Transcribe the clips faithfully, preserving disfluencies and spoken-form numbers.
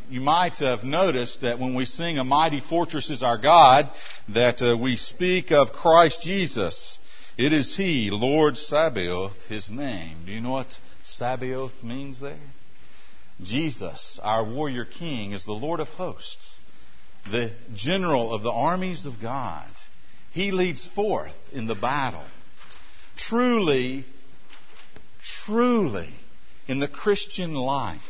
you might have noticed that when we sing "A Mighty Fortress is Our God," that uh, we speak of Christ Jesus. It is He, Lord Sabaoth, His name. Do you know what Sabaoth means there? Jesus, our warrior king, is the Lord of hosts, the general of the armies of God. He leads forth in the battle. Truly, truly, in the Christian life,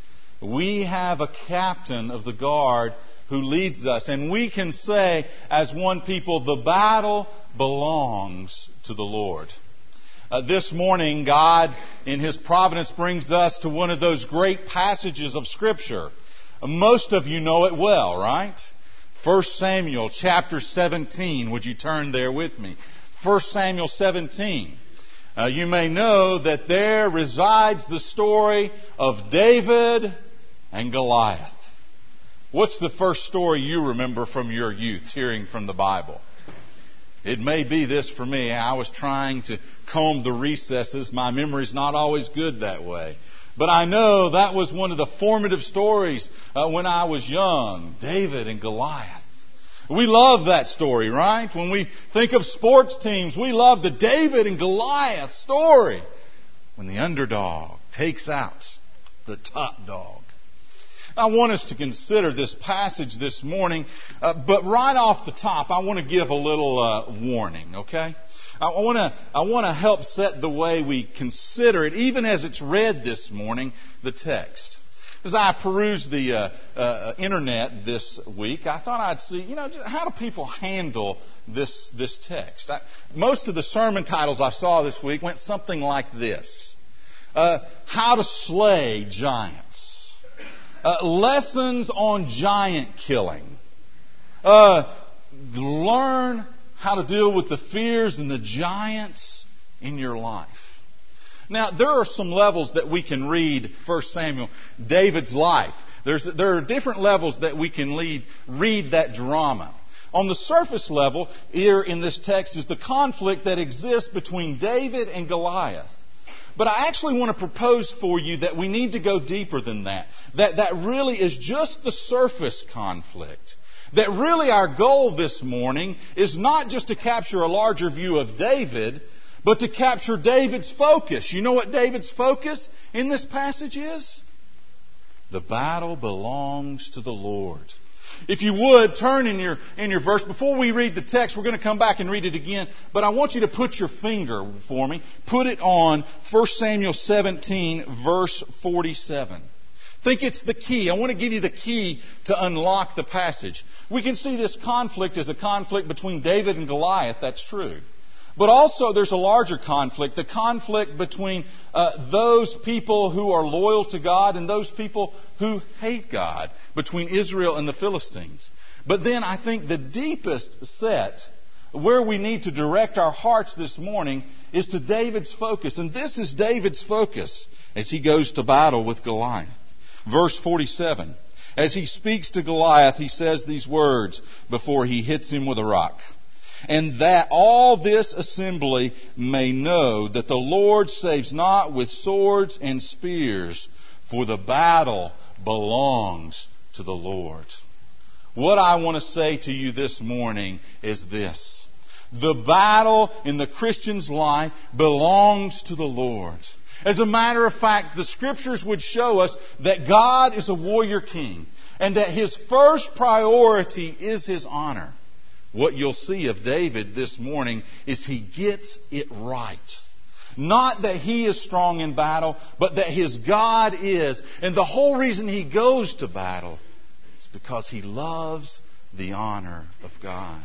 we have a captain of the guard who leads us. And we can say, as one people, the battle belongs to the Lord. Uh, this morning, God, in His providence, brings us to one of those great passages of Scripture. Uh, most of you know it well, right? First Samuel chapter seventeen. Would you turn there with me? First Samuel seventeen. Uh, you may know that there resides the story of David and Goliath. What's the first story you remember from your youth, hearing from the Bible? It may be this for me. I was trying to comb the recesses. My memory's not always good that way. But I know that was one of the formative stories uh, when I was young. David and Goliath. We love that story, right? When we think of sports teams, we love the David and Goliath story. When the underdog takes out the top dog. I want us to consider this passage this morning, uh, but right off the top, I want to give a little uh, warning, okay? I want to I want to help set the way we consider it, even as it's read this morning, the text. As I perused the uh, uh, internet this week, I thought I'd see, you know, how do people handle this this text? I, most of the sermon titles I saw this week went something like this: uh, How to Slay Giants. Uh, lessons on giant killing. Uh, learn how to deal with the fears and the giants in your life. Now, there are some levels that we can read First Samuel, David's life. There's, there are different levels that we can lead, read that drama. On the surface level, here in this text is the conflict that exists between David and Goliath. But I actually want to propose for you that we need to go deeper than that. That that really is just the surface conflict. That really our goal this morning is not just to capture a larger view of David, but to capture David's focus. You know what David's focus in this passage is? The battle belongs to the Lord. If you would, turn in your in your verse. Before we read the text, we're going to come back and read it again. But I want you to put your finger for me. Put it on First Samuel seventeen, verse forty-seven. I think it's the key. I want to give you the key to unlock the passage. We can see this conflict as a conflict between David and Goliath. That's true. But also there's a larger conflict, the conflict between uh, those people who are loyal to God and those people who hate God, between Israel and the Philistines. But then I think the deepest set, where we need to direct our hearts this morning, is to David's focus. And this is David's focus as he goes to battle with Goliath. Verse forty-seven. As he speaks to Goliath, he says these words before he hits him with a rock. And that all this assembly may know that the Lord saves not with swords and spears, for the battle belongs to the Lord. What I want to say to you this morning is this: the battle in the Christian's life belongs to the Lord. As a matter of fact, the Scriptures would show us that God is a warrior king and that His first priority is His honor. What you'll see of David this morning is he gets it right. Not that he is strong in battle, but that his God is. And the whole reason he goes to battle is because he loves the honor of God.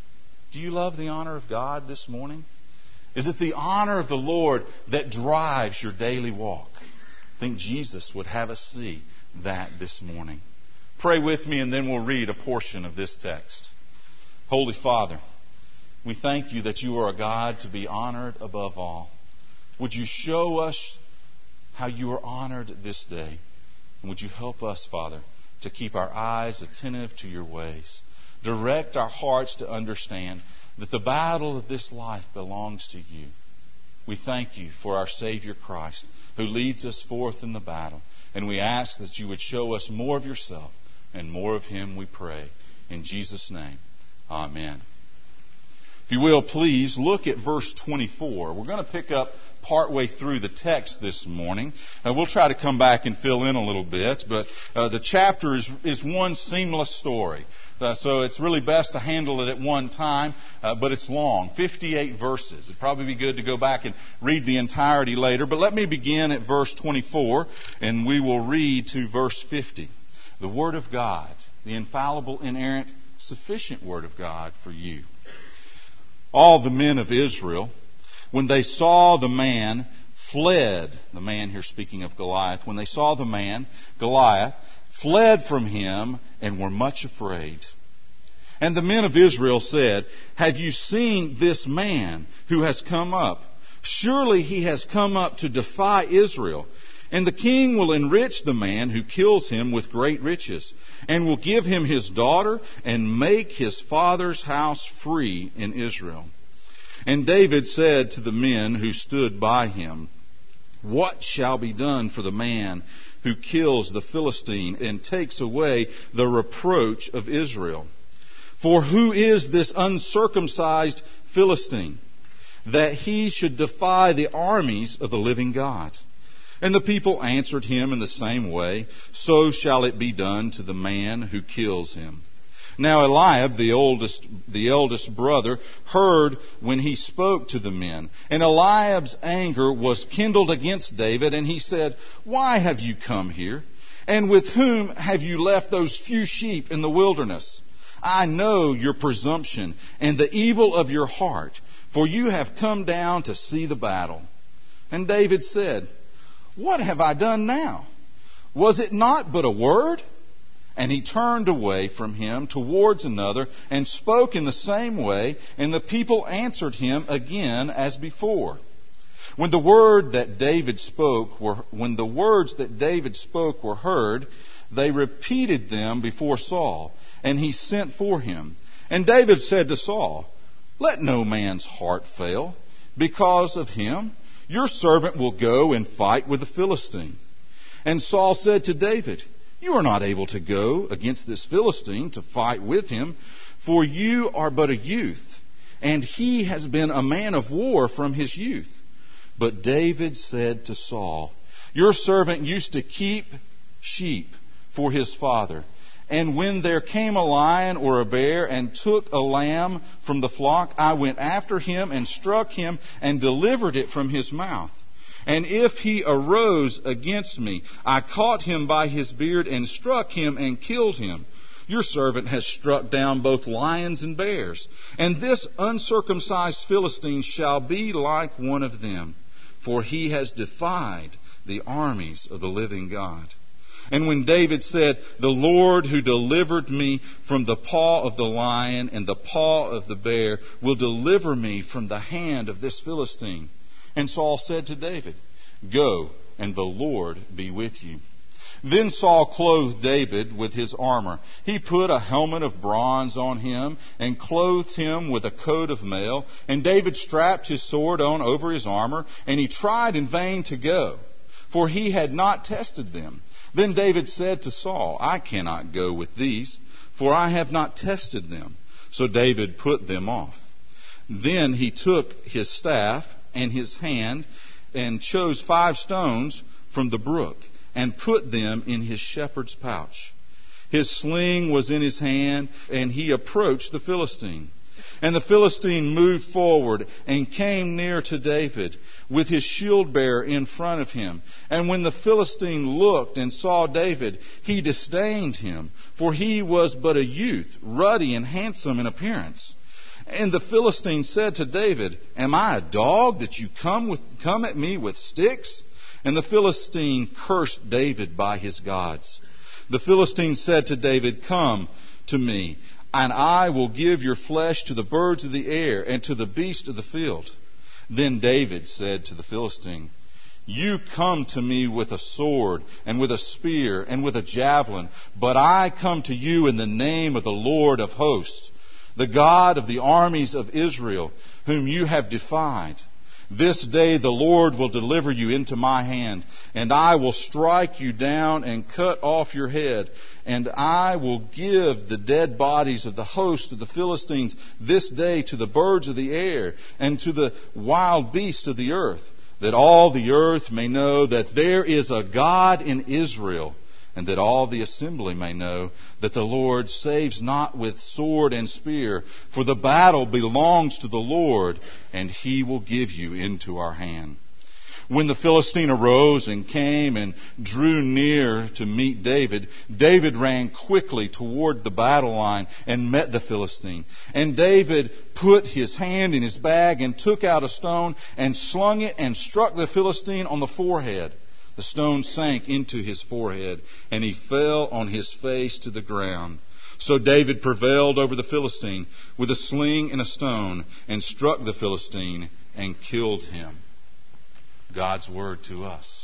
Do you love the honor of God this morning? Is it the honor of the Lord that drives your daily walk? I think Jesus would have us see that this morning. Pray with me and then we'll read a portion of this text. Holy Father, we thank You that You are a God to be honored above all. Would You show us how You are honored this day? And would You help us, Father, to keep our eyes attentive to Your ways. Direct our hearts to understand that the battle of this life belongs to You. We thank You for our Savior Christ, who leads us forth in the battle. And we ask that you would show us more of yourself and more of Him, we pray. In Jesus' name, amen. If you will, please look at verse twenty-four. We're going to pick up partway through the text this morning. Uh, we'll try to come back and fill in a little bit, but uh, the chapter is, is one seamless story. Uh, so it's really best to handle it at one time, uh, but it's long, fifty-eight verses. It'd probably be good to go back and read the entirety later, but let me begin at verse twenty-four, and we will read to verse fifty. The Word of God, the infallible, inerrant, sufficient Word of God for you. All the men of Israel, when they saw the man, fled. The man here speaking of Goliath. When they saw the man, Goliath, fled from him and were much afraid. And the men of Israel said, have you seen this man who has come up? Surely he has come up to defy Israel. And the king will enrich the man who kills him with great riches, and will give him his daughter, and make his father's house free in Israel. And David said to the men who stood by him, what shall be done for the man who kills the Philistine and takes away the reproach of Israel? For who is this uncircumcised Philistine, that he should defy the armies of the living God? And the people answered him in the same way, so shall it be done to the man who kills him. Now Eliab, the oldest, the eldest brother, heard when he spoke to the men. And Eliab's anger was kindled against David, and he said, why have you come here? And with whom have you left those few sheep in the wilderness? I know your presumption and the evil of your heart, for you have come down to see the battle. And David said, what have I done now? Was it not but a word? And he turned away from him towards another and spoke in the same way, and the people answered him again as before. When the word that David spoke were, when the words that David spoke were heard, they repeated them before Saul, and he sent for him. And David said to Saul, let no man's heart fail because of him. Your servant will go and fight with the Philistine. And Saul said to David, you are not able to go against this Philistine to fight with him, for you are but a youth, and he has been a man of war from his youth. But David said to Saul, your servant used to keep sheep for his father. And when there came a lion or a bear and took a lamb from the flock, I went after him and struck him and delivered it from his mouth. And if he arose against me, I caught him by his beard and struck him and killed him. Your servant has struck down both lions and bears. And this uncircumcised Philistine shall be like one of them, for he has defied the armies of the living God. And when David said, the Lord who delivered me from the paw of the lion and the paw of the bear will deliver me from the hand of this Philistine. And Saul said to David, go, and the Lord be with you. Then Saul clothed David with his armor. He put a helmet of bronze on him and clothed him with a coat of mail. And David strapped his sword on over his armor, and he tried in vain to go, for he had not tested them. Then David said to Saul, I cannot go with these, for I have not tested them. So David put them off. Then he took his staff and his hand and chose five stones from the brook and put them in his shepherd's pouch. His sling was in his hand, and he approached the Philistine. And the Philistine moved forward and came near to David with his shield bearer in front of him. And when the Philistine looked and saw David, he disdained him, for he was but a youth, ruddy and handsome in appearance. And the Philistine said to David, am I a dog that you come with, come at me with sticks? And the Philistine cursed David by his gods. The Philistine said to David, come to me, and I will give your flesh to the birds of the air and to the beasts of the field. Then David said to the Philistine, you come to me with a sword and with a spear and with a javelin, but I come to you in the name of the Lord of hosts, the God of the armies of Israel, whom you have defied. This day the Lord will deliver you into my hand, and I will strike you down and cut off your head, and I will give the dead bodies of the host of the Philistines this day to the birds of the air and to the wild beasts of the earth, that all the earth may know that there is a God in Israel, and that all the assembly may know that the Lord saves not with sword and spear, for the battle belongs to the Lord, and He will give you into our hand. When the Philistine arose and came and drew near to meet David, David ran quickly toward the battle line and met the Philistine. And David put his hand in his bag and took out a stone and slung it and struck the Philistine on the forehead. The stone sank into his forehead, and he fell on his face to the ground. So David prevailed over the Philistine with a sling and a stone, and struck the Philistine and killed him. God's word to us.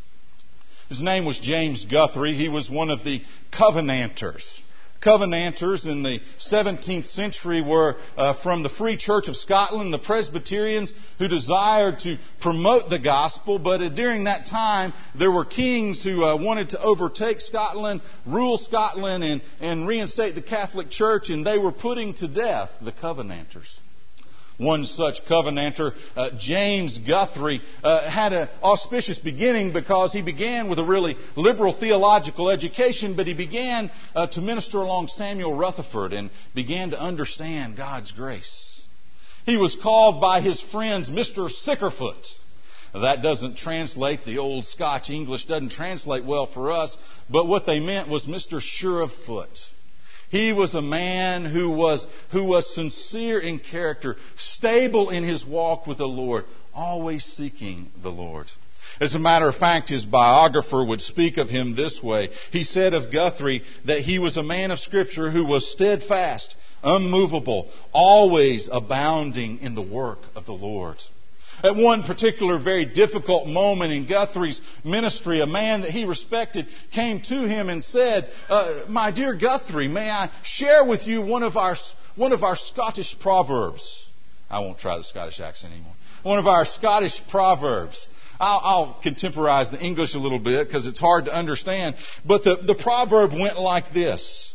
His name was James Guthrie. He was one of the Covenanters. Covenanters in the seventeenth century were uh, from the Free Church of Scotland, the Presbyterians who desired to promote the gospel. But uh, during that time, there were kings who uh, wanted to overtake Scotland, rule Scotland, and, and reinstate the Catholic Church, and they were putting to death the Covenanters. One such Covenanter, uh, James Guthrie, uh, had an auspicious beginning because he began with a really liberal theological education, but he began uh, to minister along Samuel Rutherford and began to understand God's grace. He was called by his friends Mister Sickerfoot. That doesn't translate, the old Scotch English doesn't translate well for us, but what they meant was Mister Surefoot. He was a man who was, who was sincere in character, stable in his walk with the Lord, always seeking the Lord. As a matter of fact, his biographer would speak of him this way. He said of Guthrie that he was a man of Scripture who was steadfast, unmovable, always abounding in the work of the Lord. At one particular very difficult moment in Guthrie's ministry, a man that he respected came to him and said, uh, my dear Guthrie, may I share with you one of our one of our Scottish proverbs? I won't try the Scottish accent anymore. One of our Scottish proverbs. I'll, I'll contemporize the English a little bit because it's hard to understand. But the, the proverb went like this.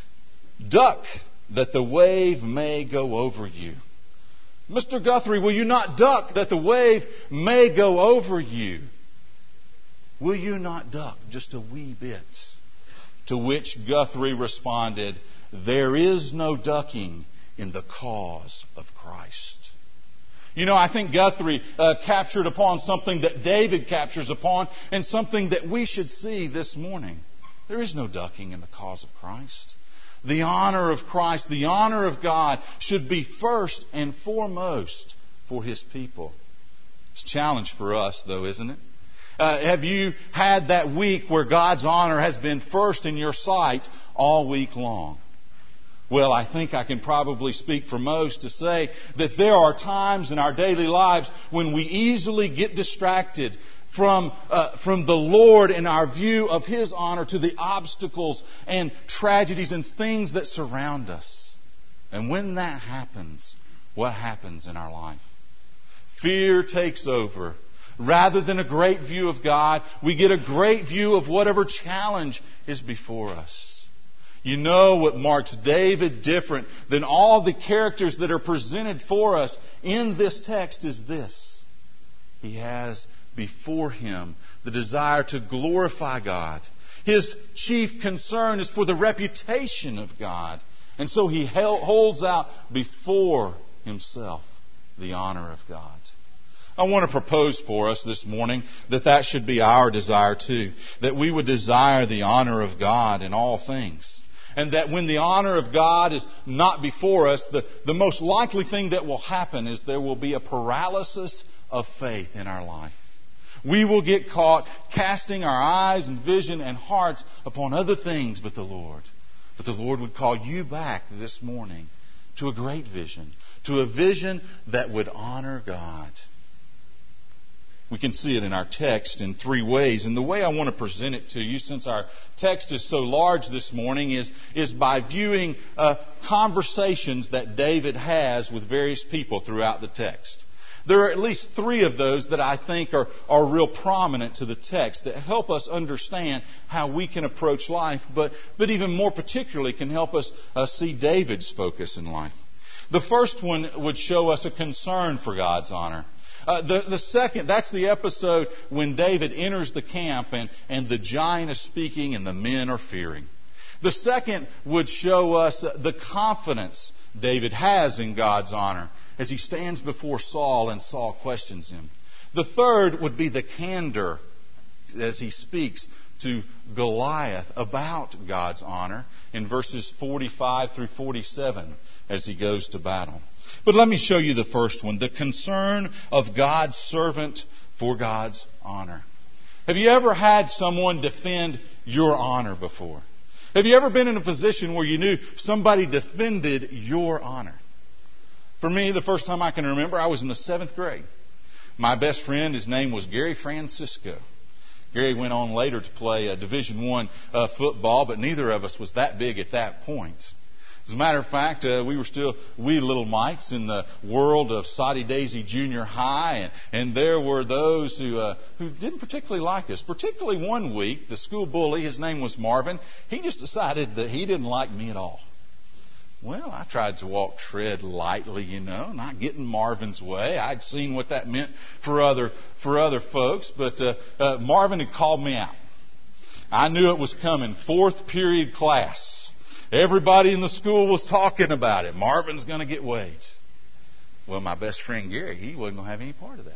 Duck that the wave may go over you. Mister Guthrie, will you not duck that the wave may go over you? Will you not duck just a wee bit? To which Guthrie responded, there is no ducking in the cause of Christ. You know, I think Guthrie uh, captured upon something that David captures upon and something that we should see this morning. There is no ducking in the cause of Christ. The honor of Christ, the honor of God should be first and foremost for His people. It's a challenge for us, though, isn't it? Uh, have you had that week where God's honor has been first in your sight all week long? Well, I think I can probably speak for most to say that there are times in our daily lives when we easily get distracted from uh, from the Lord and our view of His honor to the obstacles and tragedies and things that surround us. And when that happens, what happens in our life? Fear takes over. Rather than a great view of God, we get a great view of whatever challenge is before us. You know what marks David different than all the characters that are presented for us in this text is this. He has before him the desire to glorify God. His chief concern is for the reputation of God. And so he holds out before himself the honor of God. I want to propose for us this morning that that should be our desire too. That we would desire the honor of God in all things. And that when the honor of God is not before us, the, the most likely thing that will happen is there will be a paralysis of faith in our life. We will get caught casting our eyes and vision and hearts upon other things but the Lord. But the Lord would call you back this morning to a great vision, to a vision that would honor God. We can see it in our text in three ways. And the way I want to present it to you, since our text is so large this morning, is, is by viewing uh, conversations that David has with various people throughout the text. There are at least three of those that I think are, are real prominent to the text that help us understand how we can approach life, but, but even more particularly can help us uh, see David's focus in life. The first one would show us a concern for God's honor. Uh, the, the second, that's the episode when David enters the camp and, and the giant is speaking and the men are fearing. The second would show us the confidence David has in God's honor as he stands before Saul and Saul questions him. The third would be the candor as he speaks to Goliath about God's honor in verses forty-five through forty-seven as he goes to battle. But let me show you the first one, the concern of God's servant for God's honor. Have you ever had someone defend your honor before? Have you ever been in a position where you knew somebody defended your honor? For me, the first time I can remember, I was in the seventh grade. My best friend, his name was Gary Francisco. Gary went on later to play uh, Division One uh, football, but neither of us was that big at that point. As a matter of fact, uh, we were still wee little mites in the world of Soddy Daisy Junior High, and, and there were those who uh, who didn't particularly like us. Particularly one week, the school bully, his name was Marvin, he just decided that he didn't like me at all. Well, I tried to walk tread lightly, you know, not getting Marvin's way. I'd seen what that meant for other for other folks, but uh, uh, Marvin had called me out. I knew it was coming. Fourth period class. Everybody in the school was talking about it. Marvin's going to get waged. Well, my best friend Gary, he wasn't going to have any part of that.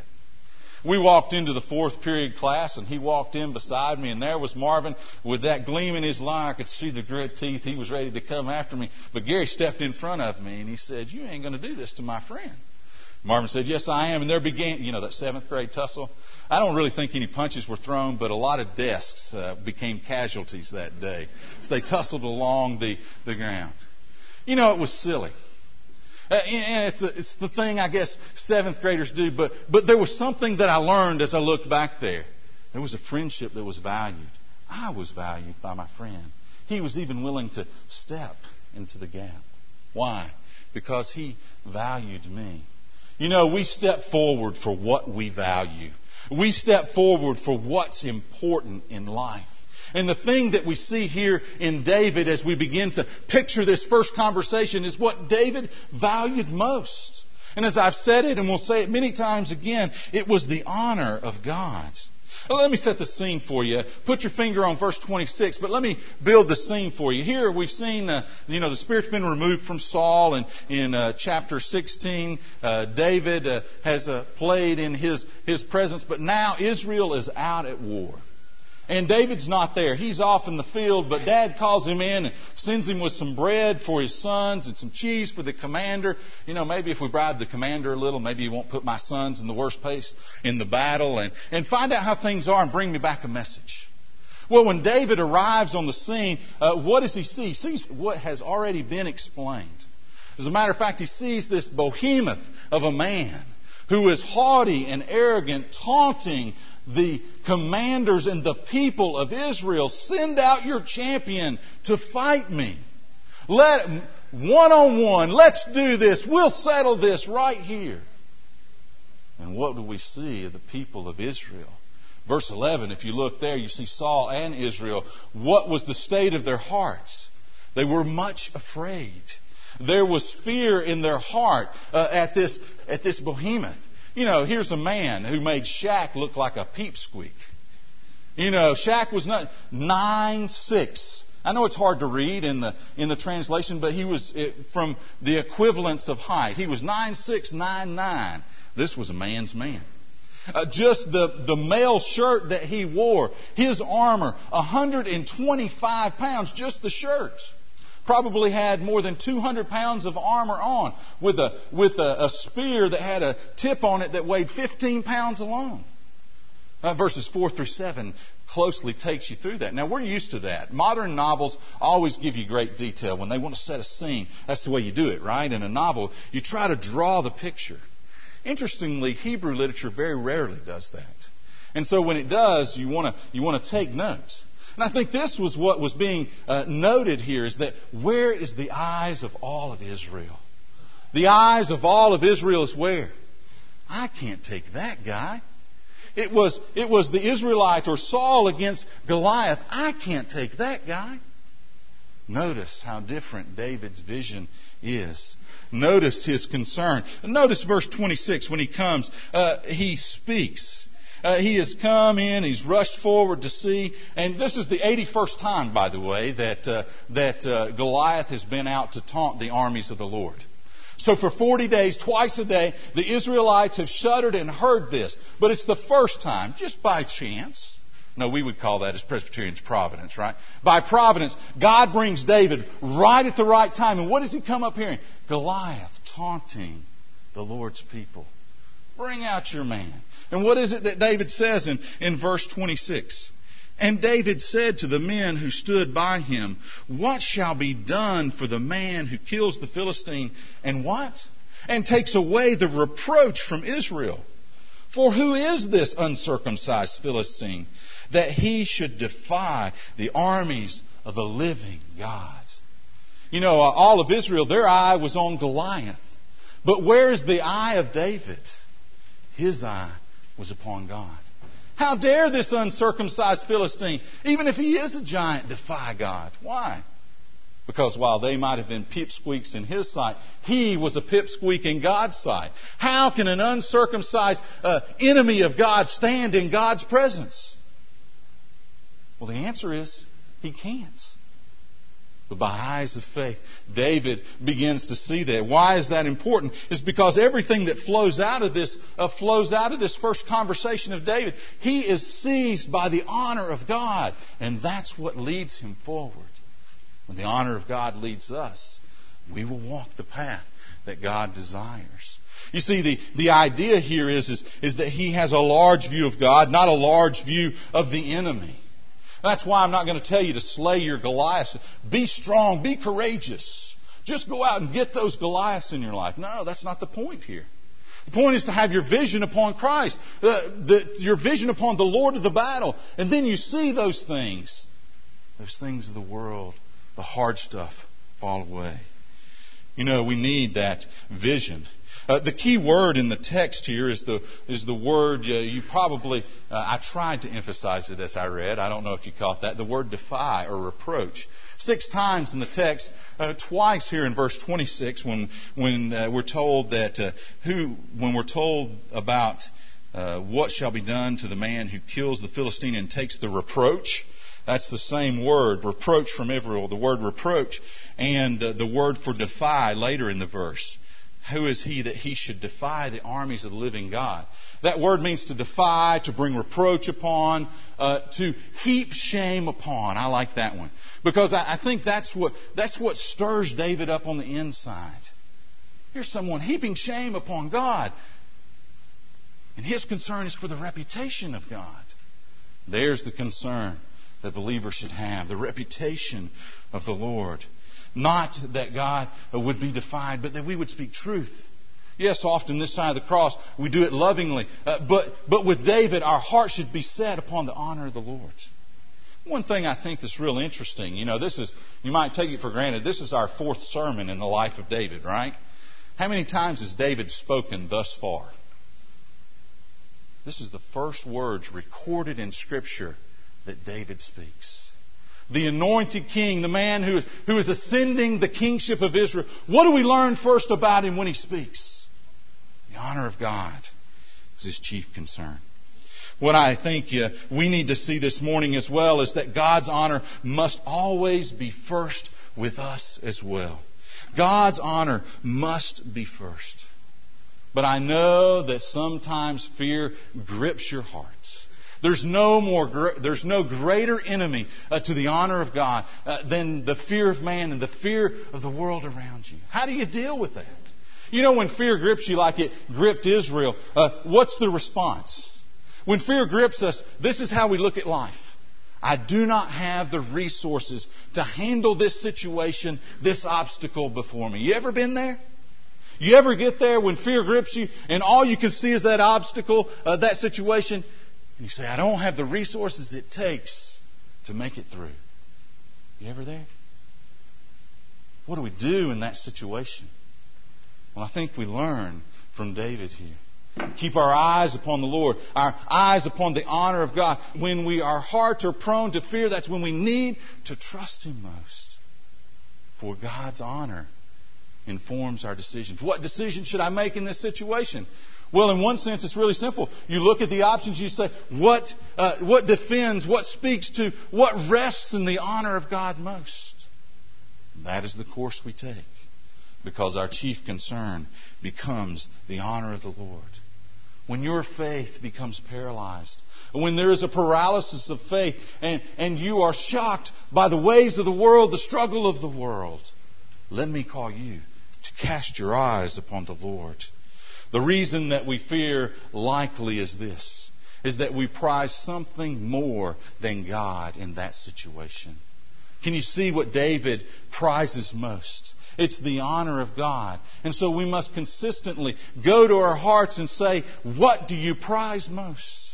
We walked into the fourth period class, and he walked in beside me, and there was Marvin with that gleam in his eye. I could see the grit teeth. He was ready to come after me. But Gary stepped in front of me, and he said, "You ain't going to do this to my friend." Marvin said, "Yes, I am." And there began, you know, that seventh grade tussle. I don't really think any punches were thrown, but a lot of desks uh, became casualties that day. So they tussled along the, the ground. You know, it was silly. Uh, and it's, it's the thing, I guess, seventh graders do. But, but there was something that I learned as I looked back there. There was a friendship that was valued. I was valued by my friend. He was even willing to step into the gap. Why? Because he valued me. You know, we step forward for what we value. We step forward for what's important in life. And the thing that we see here in David as we begin to picture this first conversation is what David valued most. And as I've said it, and we'll say it many times again, it was the honor of God. Well, let me set the scene for you. Put your finger on verse twenty-six, but let me build the scene for you. Here we've seen, uh, you know, the Spirit's been removed from Saul, and in uh, chapter sixteen, uh, David uh, has uh, played in his, his presence, but now Israel is out at war. And David's not there. He's off in the field, but Dad calls him in and sends him with some bread for his sons and some cheese for the commander. You know, maybe if we bribe the commander a little, maybe he won't put my sons in the worst place in the battle. And, and find out how things are and bring me back a message. Well, when David arrives on the scene, uh, what does he see? He sees what has already been explained. As a matter of fact, he sees this behemoth of a man who is haughty and arrogant, taunting the commanders and the people of Israel. Send out your champion to fight me. Let one on one, let's do this. We'll settle this right here. And what do we see of the people of Israel? Verse eleven, if you look there, you see Saul and Israel. What was the state of their hearts? They were much afraid. There was fear in their heart uh, at this at this behemoth. You know, here's a man who made Shaq look like a peep squeak. You know, Shaq was not nine six. I know it's hard to read in the in the translation, but he was it, from the equivalence of height. He was nine six, nine nine. This was a man's man. Uh, just the, the male shirt that he wore, his armor, one hundred twenty-five pounds, just the shirt. Probably had more than two hundred pounds of armor on with a with a, a spear that had a tip on it that weighed fifteen pounds alone. Uh, verses four through seven closely takes you through that. Now, we're used to that. Modern novels always give you great detail. When they want to set a scene, that's the way you do it, right? In a novel, you try to draw the picture. Interestingly, Hebrew literature very rarely does that. And so when it does, you want to you want to take notes. And I think this was what was being uh, noted here, is that where is the eyes of all of Israel? The eyes of all of Israel is where? I can't take that guy. It was, it was the Israelite or Saul against Goliath. I can't take that guy. Notice how different David's vision is. Notice his concern. Notice verse twenty-six. When he comes, uh, he speaks. Uh, he has come in, he's rushed forward to see, and this is the eighty-first time, by the way, that uh, that uh, Goliath has been out to taunt the armies of the Lord. So for forty days, twice a day, the Israelites have shuddered and heard this. But it's the first time, just by chance. No, we would call that as Presbyterians providence, right? By providence, God brings David right at the right time. And what does he come up hearing? Goliath taunting the Lord's people. Bring out your man. And what is it that David says in, in verse twenty-six? And David said to the men who stood by him, what shall be done for the man who kills the Philistine and what? And takes away the reproach from Israel. For who is this uncircumcised Philistine that he should defy the armies of the living God? You know, all of Israel, their eye was on Goliath. But where is the eye of David? His eye was upon God. How dare this uncircumcised Philistine, even if he is a giant, defy God? Why? Because while they might have been pipsqueaks in his sight, he was a pipsqueak in God's sight. How can an uncircumcised uh, enemy of God stand in God's presence? Well, the answer is he can't. But by eyes of faith, David begins to see that. Why is that important? It's because everything that flows out of this uh, flows out of this first conversation of David. He is seized by the honor of God, and that's what leads him forward. When the honor of God leads us, we will walk the path that God desires. You see, the, the idea here is, is, is that he has a large view of God, not a large view of the enemy. That's why I'm not going to tell you to slay your Goliaths. Be strong. Be courageous. Just go out and get those Goliaths in your life. No, that's not the point here. The point is to have your vision upon Christ. Uh, the, your vision upon the Lord of the battle. And then you see those things. Those things of the world, the hard stuff, fall away. You know, we need that vision. Uh, the key word in the text here is the is the word uh, you probably uh, I tried to emphasize it as I read. I don't know if you caught that. The word defy or reproach. Six times in the text, uh, twice here in verse twenty-six, when when uh, we're told that uh, who when we're told about uh, what shall be done to the man who kills the Philistine and takes the reproach. That's the same word, reproach from Israel. The word reproach and uh, the word for defy later in the verse. Who is he that he should defy the armies of the living God? That word means to defy, to bring reproach upon, uh, to heap shame upon. I like that one. Because I, I think that's what, that's what stirs David up on the inside. Here's someone heaping shame upon God. And his concern is for the reputation of God. There's the concern that believers should have. The reputation of the Lord. Not that God would be defied, but that we would speak truth. Yes, often this side of the cross, we do it lovingly. Uh, but, but with David, our heart should be set upon the honor of the Lord. One thing I think that's real interesting, you know, this is, you might take it for granted, this is our fourth sermon in the life of David, right? How many times has David spoken thus far? This is the first words recorded in Scripture that David speaks. The anointed king, the man who is, who is ascending the kingship of Israel. What do we learn first about him when he speaks? The honor of God is his chief concern. What I think uh, we need to see this morning as well is that God's honor must always be first with us as well. God's honor must be first. But I know that sometimes fear grips your hearts. There's no more. There's no greater enemy uh, to the honor of God uh, than the fear of man and the fear of the world around you. How do you deal with that? You know, when fear grips you like it gripped Israel, uh, what's the response? When fear grips us, this is how we look at life. I do not have the resources to handle this situation, this obstacle before me. You ever been there? You ever get there when fear grips you and all you can see is that obstacle, uh, that situation? And you say, I don't have the resources it takes to make it through. You ever there? What do we do in that situation? Well, I think we learn from David here. Keep our eyes upon the Lord, our eyes upon the honor of God. When we our hearts are prone to fear, that's when we need to trust Him most. For God's honor informs our decisions. What decision should I make in this situation? Well, in one sense, it's really simple. You look at the options, you say, what, uh, what defends, what speaks to, what rests in the honor of God most? That is the course we take, because our chief concern becomes the honor of the Lord. When your faith becomes paralyzed, when there is a paralysis of faith, and, and you are shocked by the ways of the world, the struggle of the world, let me call you to cast your eyes upon the Lord. The reason that we fear likely is this, is that we prize something more than God in that situation. Can you see what David prizes most? It's the honor of God. And so we must consistently go to our hearts and say, what do you prize most?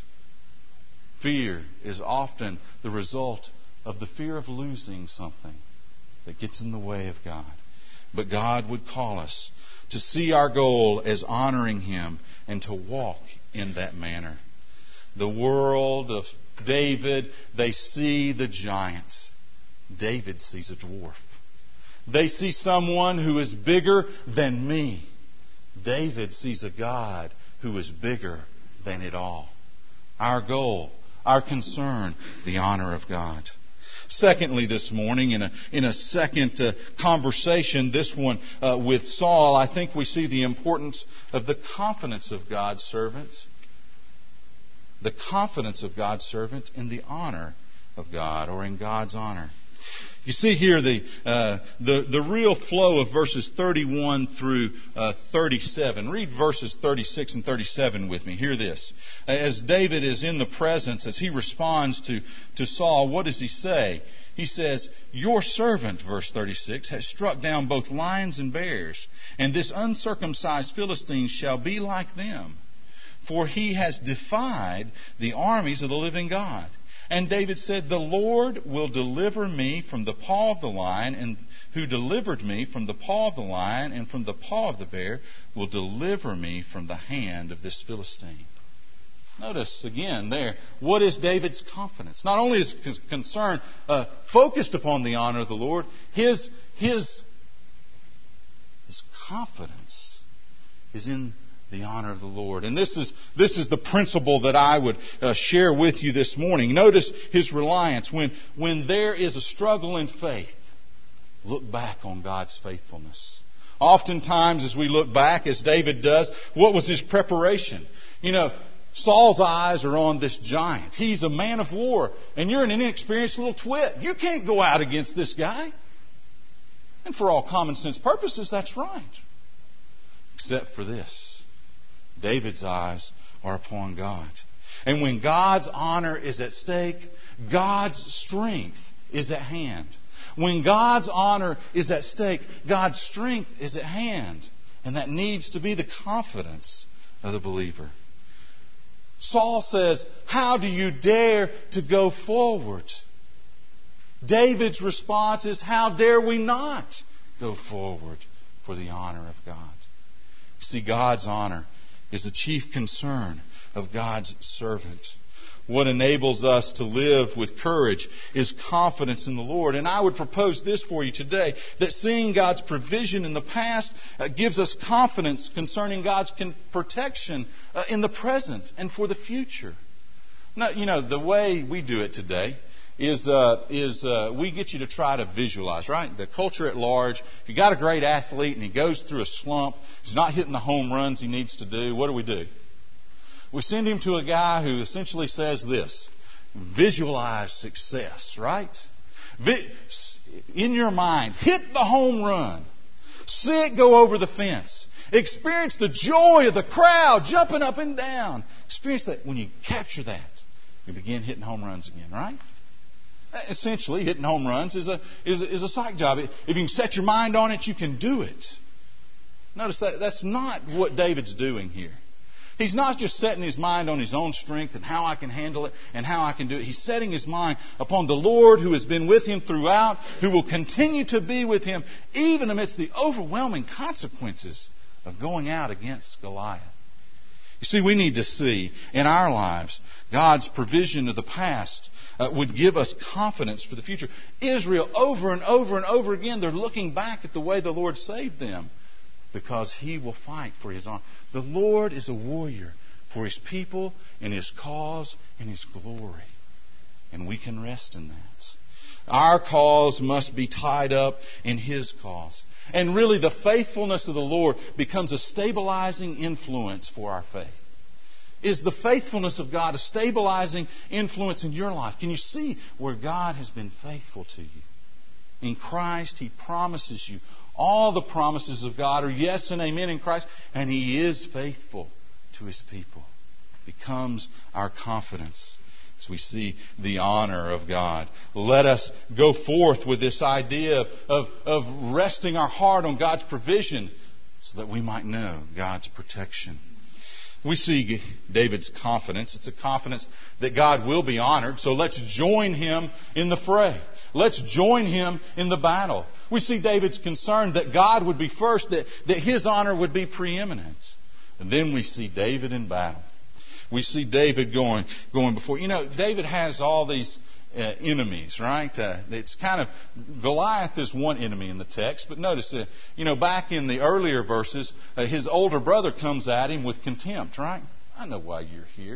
Fear is often the result of the fear of losing something that gets in the way of God. But God would call us to see our goal as honoring Him and to walk in that manner. The world of David, they see the giant. David sees a dwarf. They see someone who is bigger than me. David sees a God who is bigger than it all. Our goal, our concern, the honor of God. Secondly, this morning, in a, in a second uh, conversation, this one uh, with Saul, I think we see the importance of the confidence of God's servants. The confidence of God's servant in the honor of God, or in God's honor. You see here the, uh, the the real flow of verses thirty-one through uh, thirty-seven. Read verses thirty-six and thirty-seven with me. Hear this. As David is in the presence, as he responds to, to Saul, what does he say? He says, your servant, verse thirty-six, has struck down both lions and bears, and this uncircumcised Philistine shall be like them, for he has defied the armies of the living God. And David said, the Lord will deliver me from the paw of the lion, and who delivered me from the paw of the lion and from the paw of the bear will deliver me from the hand of this Philistine. Notice again there, what is David's confidence? Not only is his concern uh, focused upon the honor of the Lord, his, his, his confidence is in the honor of the Lord. And this is this is the principle that I would uh, share with you this morning. Notice his reliance. When, when there is a struggle in faith, look back on God's faithfulness. Oftentimes as we look back, as David does, what was his preparation? You know, Saul's eyes are on this giant. He's a man of war, and you're an inexperienced little twit. You can't go out against this guy. And for all common sense purposes, that's right. Except for this. David's eyes are upon God. And when God's honor is at stake, God's strength is at hand. When God's honor is at stake, God's strength is at hand. And that needs to be the confidence of the believer. Saul says, how do you dare to go forward? David's response is, how dare we not go forward for the honor of God? See, God's honor is the chief concern of God's servant. What enables us to live with courage is confidence in the Lord. And I would propose this for you today, that seeing God's provision in the past uh, gives us confidence concerning God's con- protection uh, in the present and for the future. Now, you know, the way we do it today is uh, is uh, we get you to try to visualize, right? The culture at large, if you got a great athlete and he goes through a slump, he's not hitting the home runs he needs to do, what do we do? We send him to a guy who essentially says this: visualize success, right? In your mind, hit the home run. See it go over the fence. Experience the joy of the crowd jumping up and down. Experience that. When you capture that, you begin hitting home runs again, right? Essentially, hitting home runs is a, is a, is a psych job. If you can set your mind on it, you can do it. Notice that that's not what David's doing here. He's not just setting his mind on his own strength and how I can handle it and how I can do it. He's setting his mind upon the Lord who has been with him throughout, who will continue to be with him even amidst the overwhelming consequences of going out against Goliath. You see, we need to see in our lives God's provision of the past uh, would give us confidence for the future. Israel, over and over and over again, they're looking back at the way the Lord saved them because He will fight for His honor. The Lord is a warrior for His people and His cause and His glory. And we can rest in that. Our cause must be tied up in His cause. And really the faithfulness of the Lord becomes a stabilizing influence for our faith. Is the faithfulness of God a stabilizing influence in your life? Can you see where God has been faithful to you? In Christ, He promises you. All the promises of God are yes and amen in Christ. And He is faithful to His people. Becomes our confidence. As we see the honor of God. Let us go forth with this idea of, of, of resting our heart on God's provision so that we might know God's protection. We see David's confidence. It's a confidence that God will be honored. So let's join him in the fray. Let's join him in the battle. We see David's concern that God would be first, that, that His honor would be preeminent. And then we see David in battle. We see David going going before. You know, David has all these uh, enemies, right? Uh, it's kind of, Goliath is one enemy in the text. But notice, uh, you know, back in the earlier verses, uh, his older brother comes at him with contempt, right? I know why you're here.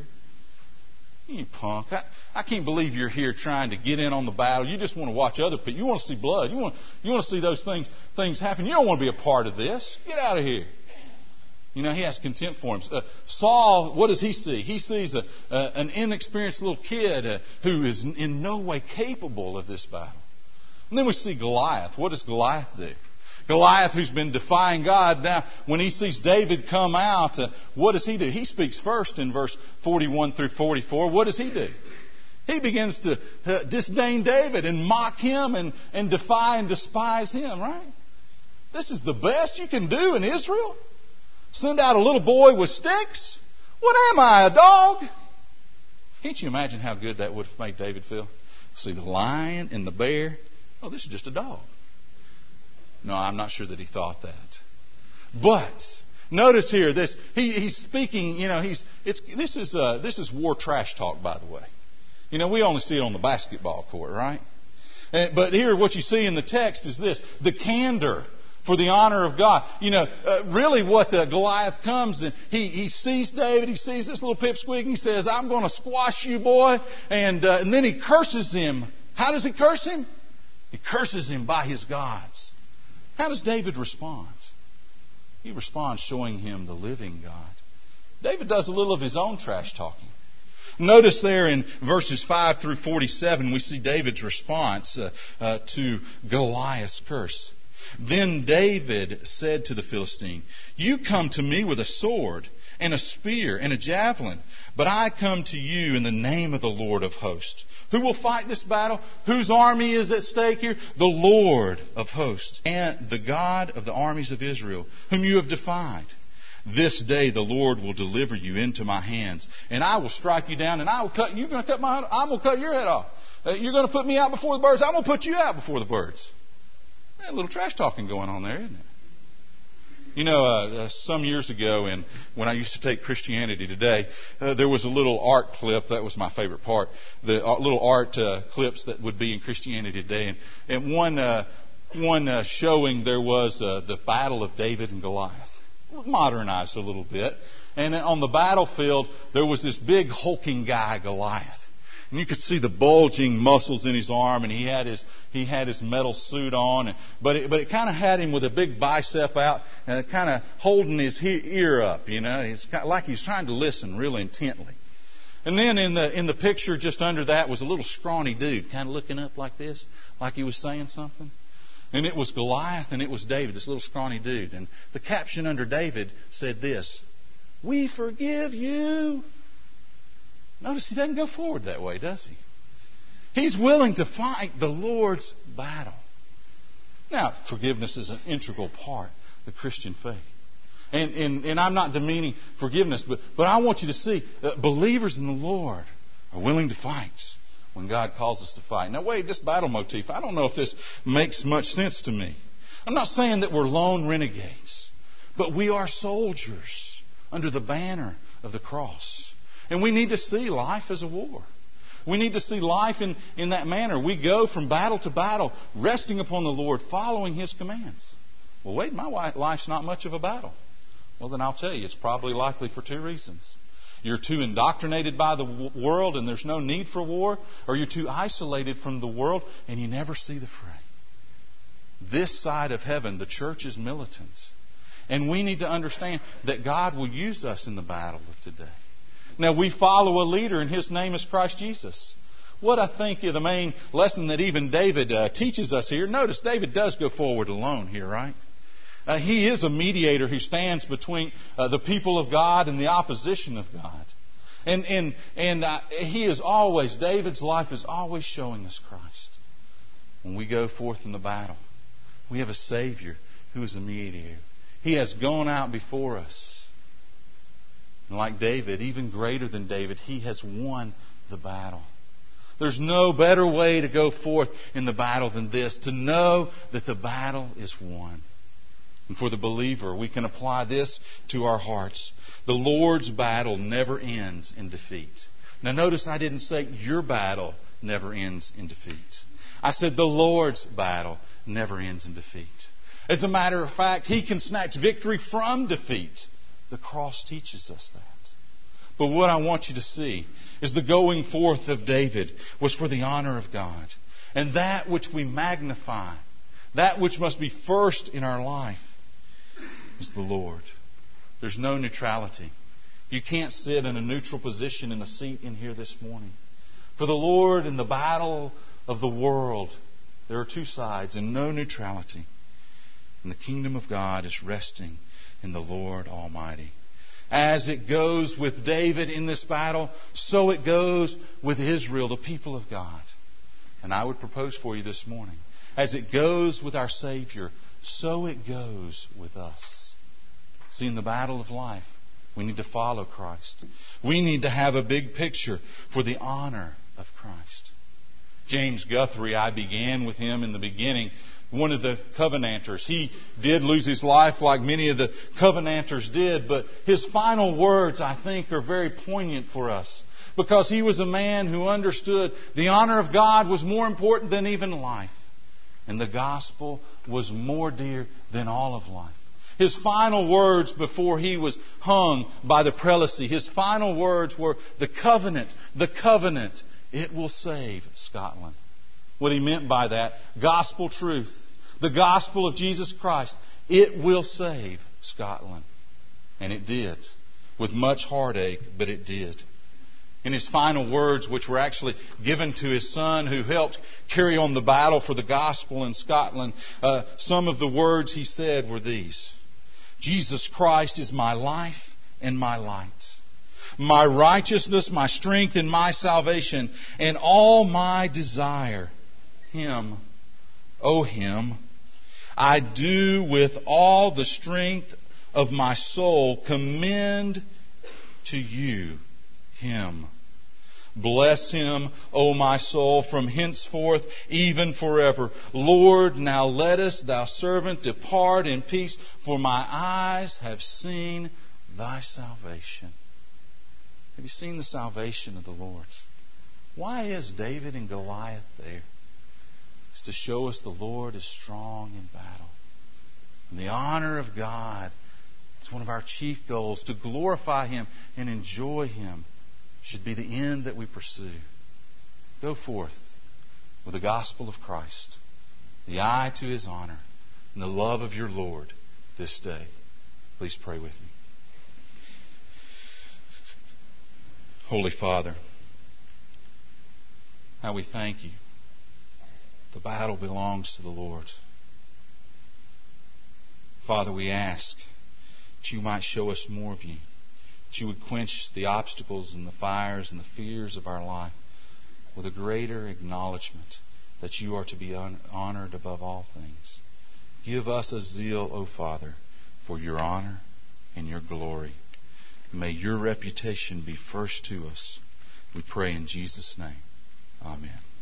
You punk. I, I can't believe you're here trying to get in on the battle. You just want to watch other people. You want to see blood. You want, you want to see those things, things happen. You don't want to be a part of this. Get out of here. You know, he has contempt for him. Uh, Saul, what does he see? He sees a, uh, an inexperienced little kid uh, who is in no way capable of this battle. And then we see Goliath. What does Goliath do? Goliath, who's been defying God, now when he sees David come out, uh, what does he do? He speaks first in verse forty-one through forty-four. What does he do? He begins to uh, disdain David and mock him and, and defy and despise him, right? This is the best you can do in Israel? Send out a little boy with sticks? What am I, a dog? Can't you imagine how good that would have made David feel? See the lion and the bear. Oh, this is just a dog. No, I'm not sure that he thought that. But notice here, this he, he's speaking. You know, he's it's this is uh, this is war trash talk, by the way. You know, we only see it on the basketball court, right? And, but here, what you see in the text is this: the candor for the honor of God. You know, uh, really what uh, Goliath comes and he, he sees David, he sees this little pipsqueak, and he says, I'm going to squash you, boy. And, uh, and then he curses him. How does he curse him? He curses him by his gods. How does David respond? He responds showing him the living God. David does a little of his own trash talking. Notice there in verses five through forty-seven, we see David's response uh, uh, to Goliath's curse. Then David said to the Philistine, you come to me with a sword and a spear and a javelin, but I come to you in the name of the Lord of hosts. Who will fight this battle? Whose army is at stake here? The Lord of hosts and the God of the armies of Israel, whom you have defied. This day the Lord will deliver you into my hands, and I will strike you down, and I will cut. You're going to cut my. I'm going to cut your head off. Uh, you're going to put me out before the birds. I'm going to put you out before the birds. A little trash talking going on there, isn't it? You know, uh, uh, some years ago, and when I used to take Christianity Today, uh, there was a little art clip. That was my favorite part. The uh, little art uh, clips that would be in Christianity Today, and, and one uh, one uh, showing there was uh, the battle of David and Goliath, modernized a little bit. And on the battlefield, there was this big hulking guy, Goliath. And you could see the bulging muscles in his arm, and he had his he had his metal suit on, and, but it, but it kind of had him with a big bicep out, and kind of holding his he, ear up. You know, it's kind of like he's trying to listen really intently. And then in the in the picture just under that was a little scrawny dude, kind of looking up like this, like he was saying something. And it was Goliath, and it was David, this little scrawny dude. And the caption under David said this: "We forgive you." Notice he doesn't go forward that way, does he? He's willing to fight the Lord's battle. Now, forgiveness is an integral part of the Christian faith. And, and, and I'm not demeaning forgiveness, but, but I want you to see that believers in the Lord are willing to fight when God calls us to fight. Now, wait, this battle motif, I don't know if this makes much sense to me. I'm not saying that we're lone renegades, but we are soldiers under the banner of the cross. And we need to see life as a war. We need to see life in, in that manner. We go from battle to battle, resting upon the Lord, following His commands. Well, wait, my life's not much of a battle. Well, then I'll tell you, it's probably likely for two reasons. You're too indoctrinated by the world and there's no need for war, or you're too isolated from the world and you never see the fray. This side of heaven, the church is militant. And we need to understand that God will use us in the battle of today. Now, we follow a leader, and His name is Christ Jesus. What I think is the main lesson that even David uh, teaches us here. Notice David does go forward alone here, right? Uh, he is a mediator who stands between uh, the people of God and the opposition of God. And and and uh, he is always, David's life is always showing us Christ. When we go forth in the battle, we have a Savior who is a mediator. He has gone out before us. And like David, even greater than David, he has won the battle. There's no better way to go forth in the battle than this, to know that the battle is won. And for the believer, we can apply this to our hearts. The Lord's battle never ends in defeat. Now notice I didn't say your battle never ends in defeat. I said the Lord's battle never ends in defeat. As a matter of fact, He can snatch victory from defeat. The cross teaches us that. But what I want you to see is the going forth of David was for the honor of God. And that which we magnify, that which must be first in our life, is the Lord. There's no neutrality. You can't sit in a neutral position in a seat in here this morning. For the Lord in the battle of the world, there are two sides and no neutrality. And the kingdom of God is resting in the Lord Almighty. As it goes with David in this battle, so it goes with Israel, the people of God. And I would propose for you this morning, as it goes with our Savior, so it goes with us. See, in the battle of life, we need to follow Christ. We need to have a big picture for the honor of Christ. James Guthrie, I began with him in the beginning, one of the Covenanters. He did lose his life like many of the Covenanters did, but his final words, I think, are very poignant for us. Because he was a man who understood the honor of God was more important than even life. And the gospel was more dear than all of life. His final words before he was hung by the prelacy, his final words were, the covenant, the covenant, it will save Scotland. What he meant by that, gospel truth, the gospel of Jesus Christ, it will save Scotland. And it did. With much heartache, but it did. In his final words, which were actually given to his son who helped carry on the battle for the gospel in Scotland, uh, some of the words he said were these. Jesus Christ is my life and my light, my righteousness, my strength, and my salvation, and all my desire. Him, O Him, I do with all the strength of my soul commend to you Him. Bless Him, O my soul, from henceforth, even forever. Lord, now lettest Thou servant depart in peace, for my eyes have seen Thy salvation. Have you seen the salvation of the Lord? Why is David and Goliath there? It's to show us the Lord is strong in battle. And the honor of God is one of our chief goals. To glorify Him and enjoy Him should be the end that we pursue. Go forth with the gospel of Christ, the eye to His honor, and the love of your Lord this day. Please pray with me. Holy Father, how we thank You. The battle belongs to the Lord. Father, we ask that You might show us more of You, that You would quench the obstacles and the fires and the fears of our life with a greater acknowledgement that You are to be honored above all things. Give us a zeal, O Father, for Your honor and Your glory. May Your reputation be first to us. We pray in Jesus' name. Amen.